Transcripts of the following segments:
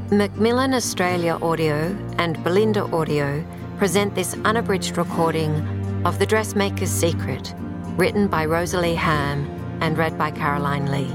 Macmillan Australia Audio and Belinda Audio present this unabridged recording of The Dressmaker's Secret, written by Rosalie Ham and read by Caroline Lee.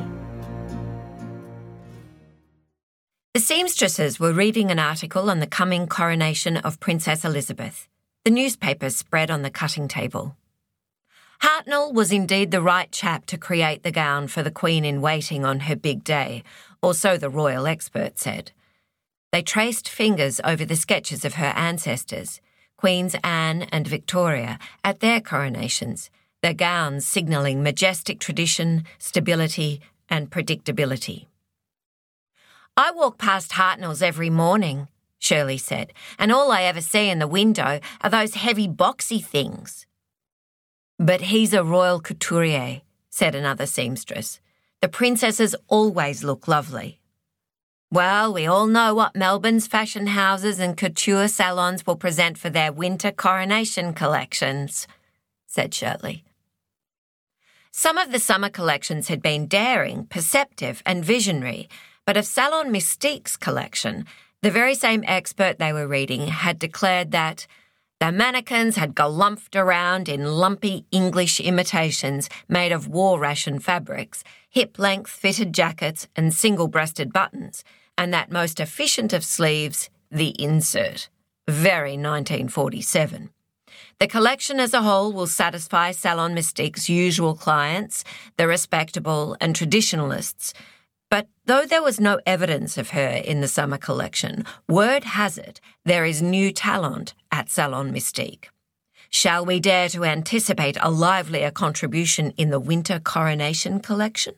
The seamstresses were reading an article on the coming coronation of Princess Elizabeth. The newspapers spread on the cutting table. Hartnell was indeed the right chap to create the gown for the Queen-in-Waiting on her big day, or so the royal expert said. They traced fingers over the sketches of her ancestors, Queens Anne and Victoria, at their coronations, their gowns signalling majestic tradition, stability and predictability. "I walk past Hartnell's every morning," Shirley said, "and all I ever see in the window are those heavy boxy things." "But he's a royal couturier," said another seamstress. "The princesses always look lovely." "Well, we all know what Melbourne's fashion houses and couture salons will present for their winter coronation collections," said Shirley. Some of the summer collections had been daring, perceptive and visionary, but of Salon Mystique's collection, the very same expert they were reading had declared that the mannequins had galumphed around in lumpy English imitations made of war ration fabrics, hip-length fitted jackets and single-breasted buttons, and that most efficient of sleeves, the insert. Very 1947. The collection as a whole will satisfy Salon Mystique's usual clients, the respectable and traditionalists. But though there was no evidence of her in the summer collection, word has it there is new talent at Salon Mystique. Shall we dare to anticipate a livelier contribution in the winter coronation collection?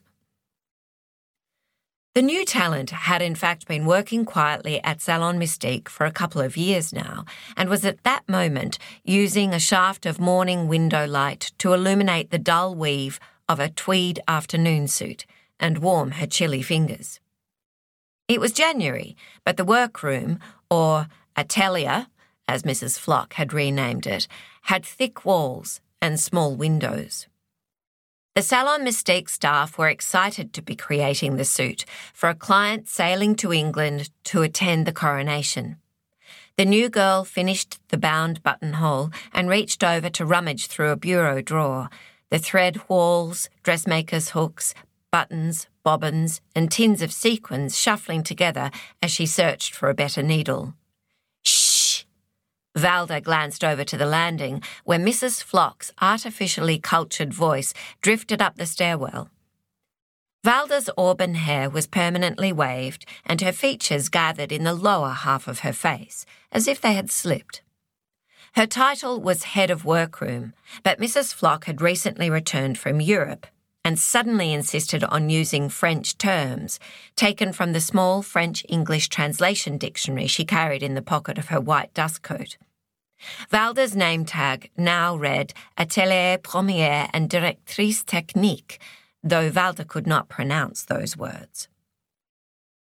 The new talent had in fact been working quietly at Salon Mystique for a couple of years now, and was at that moment using a shaft of morning window light to illuminate the dull weave of a tweed afternoon suit and warm her chilly fingers. It was January, but the workroom, or atelier, as Mrs. Flock had renamed it, had thick walls and small windows. The Salon Mystique staff were excited to be creating the suit for a client sailing to England to attend the coronation. The new girl finished the bound buttonhole and reached over to rummage through a bureau drawer, the thread whorls, dressmaker's hooks, buttons, bobbins, and tins of sequins shuffling together as she searched for a better needle. "Shh!" Valda glanced over to the landing, where Mrs. Flock's artificially cultured voice drifted up the stairwell. Valda's auburn hair was permanently waved, and her features gathered in the lower half of her face, as if they had slipped. Her title was head of workroom, but Mrs. Flock had recently returned from Europe and suddenly insisted on using French terms, taken from the small French-English translation dictionary she carried in the pocket of her white dustcoat. Valda's name tag now read Atelier Première and Directrice Technique, though Valda could not pronounce those words.